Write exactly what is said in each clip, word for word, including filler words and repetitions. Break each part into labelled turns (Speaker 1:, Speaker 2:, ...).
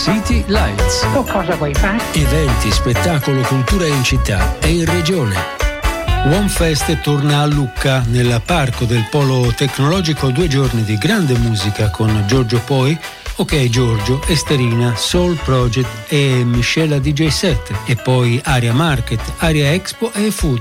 Speaker 1: City Lights.
Speaker 2: O cosa vuoi fare?
Speaker 1: Eventi, spettacolo, cultura in città e in regione. OneFest torna a Lucca, nel parco del Polo Tecnologico. Due giorni di grande musica con Giorgio Poi, Ok Giorgio, Esterina, Soul Project e Michela D J set. E poi Aria Market, Aria Expo e Food.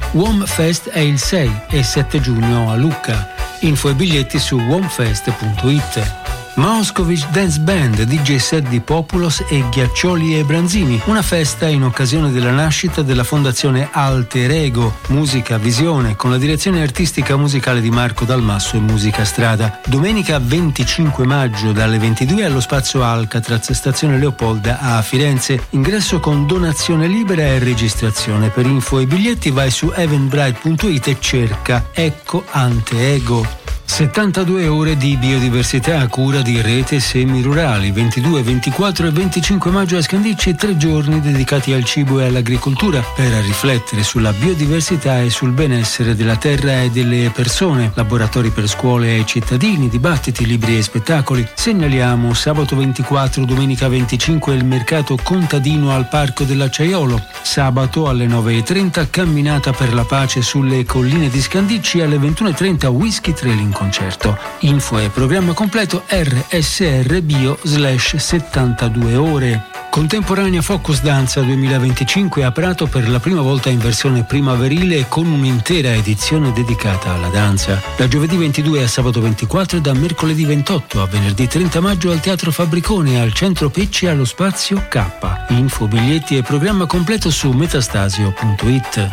Speaker 1: OneFest è il sei e sette giugno a Lucca. Info e biglietti su onefest punto it. Moscovic Dance Band, D J set di Populos e Ghiaccioli e Branzini, una festa in occasione della nascita della fondazione Alter Ego, Musica Visione, con la direzione artistica musicale di Marco Dalmasso e Musica Strada. Domenica venticinque maggio dalle ventidue allo Spazio Alcatraz, stazione Leopolda a Firenze. Ingresso con donazione libera e registrazione. Per info e biglietti vai su eventbrite punto it e cerca Ecco Ante Ego. settantadue ore di biodiversità a cura di Rete Semirurali, ventidue, ventiquattro e venticinque maggio a Scandicci, tre giorni dedicati al cibo e all'agricoltura per riflettere sulla biodiversità e sul benessere della terra e delle persone. Laboratori per scuole e cittadini, dibattiti, libri e spettacoli. Segnaliamo sabato ventiquattro, domenica venticinque il mercato contadino al Parco dell'Acciaiolo. Sabato alle nove e trenta camminata per la pace sulle colline di Scandicci, alle ventuno e trenta whisky trailing concerto. Info e programma completo R S R Bio slash settantadue ore. Contemporanea Focus Danza duemilaventicinque a Prato per la prima volta in versione primaverile con un'intera edizione dedicata alla danza. Da giovedì ventidue a sabato ventiquattro e da mercoledì ventotto a venerdì trenta maggio al Teatro Fabbricone, al Centro Pecci allo Spazio K. Info, biglietti e programma completo su metastasio punto it.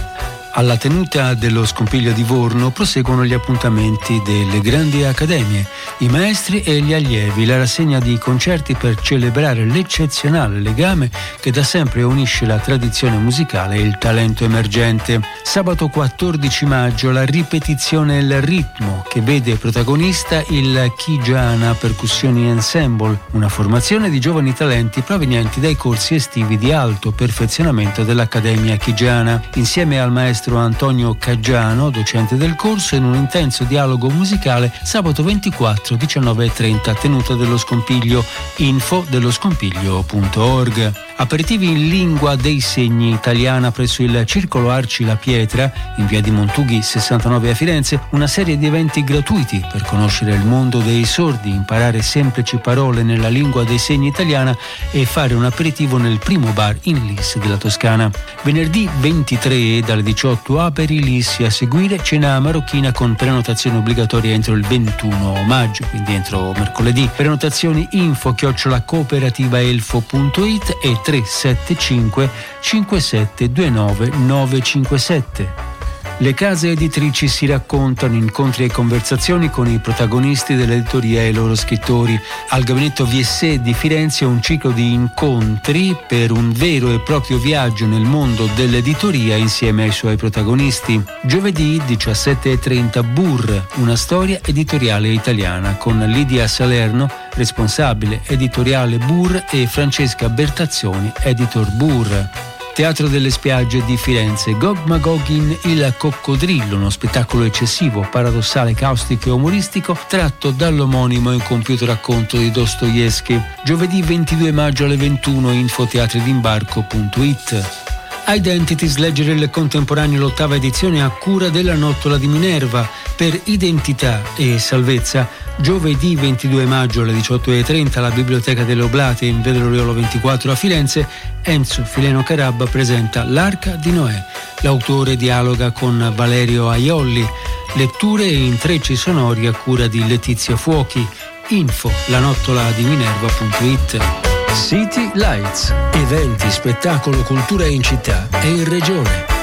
Speaker 1: Alla tenuta dello Scompiglio di Vorno proseguono gli appuntamenti delle grandi accademie, i maestri e gli allievi, la rassegna di concerti per celebrare l'eccezionale legame che da sempre unisce la tradizione musicale e il talento emergente. Sabato quattordici maggio la ripetizione Il Ritmo, che vede protagonista il Chigiana Percussioni Ensemble, una formazione di giovani talenti provenienti dai corsi estivi di alto perfezionamento dell'Accademia Chigiana, insieme al maestro Antonio Caggiano, docente del corso, in un intenso dialogo musicale sabato ventiquattro, diciannove e trenta, tenuta dello Scompiglio. Info dello scompiglio punto org. Aperitivi in lingua dei segni italiana presso il Circolo Arci La Pietra, in via di Montughi sessantanove a Firenze, una serie di eventi gratuiti per conoscere il mondo dei sordi, imparare semplici parole nella lingua dei segni italiana e fare un aperitivo nel primo bar in Lis della Toscana. Venerdì ventitré dalle diciotto aperilissi, a seguire cena marocchina con prenotazione obbligatoria entro il ventuno maggio, quindi entro mercoledì. Prenotazioni info chiocciola cooperativa elfo punto it e tre sette cinque cinque sette due nove nove cinque sette. Le case editrici si raccontano, incontri e conversazioni con i protagonisti dell'editoria e i loro scrittori. Al Gabinetto V S E di Firenze un ciclo di incontri per un vero e proprio viaggio nel mondo dell'editoria insieme ai suoi protagonisti. Giovedì diciassette e trenta Burr, una storia editoriale italiana, con Lidia Salerno, responsabile editoriale Burr, e Francesca Bertazzoni, editor Burr. Teatro delle Spiagge di Firenze, Gog Magog in Il Coccodrillo, uno spettacolo eccessivo, paradossale, caustico e umoristico tratto dall'omonimo e incompiuto racconto di Dostoevskij. Giovedì ventidue maggio alle ventuno, info teatri d'imbarco punto it. Identities, leggere il contemporaneo, l'ottava edizione a cura della Nottola di Minerva, per identità e salvezza. Giovedì ventidue maggio alle diciotto e trenta alla Biblioteca delle Oblate in Via dell'Oriolo ventiquattro a Firenze, Enzo Fileno Carabba presenta L'Arca di Noè. L'autore dialoga con Valerio Aiolli. Letture e intrecci sonori a cura di Letizia Fuochi. Info lanottola di minerva punto it. City Lights, eventi, spettacolo, cultura in città e in regione.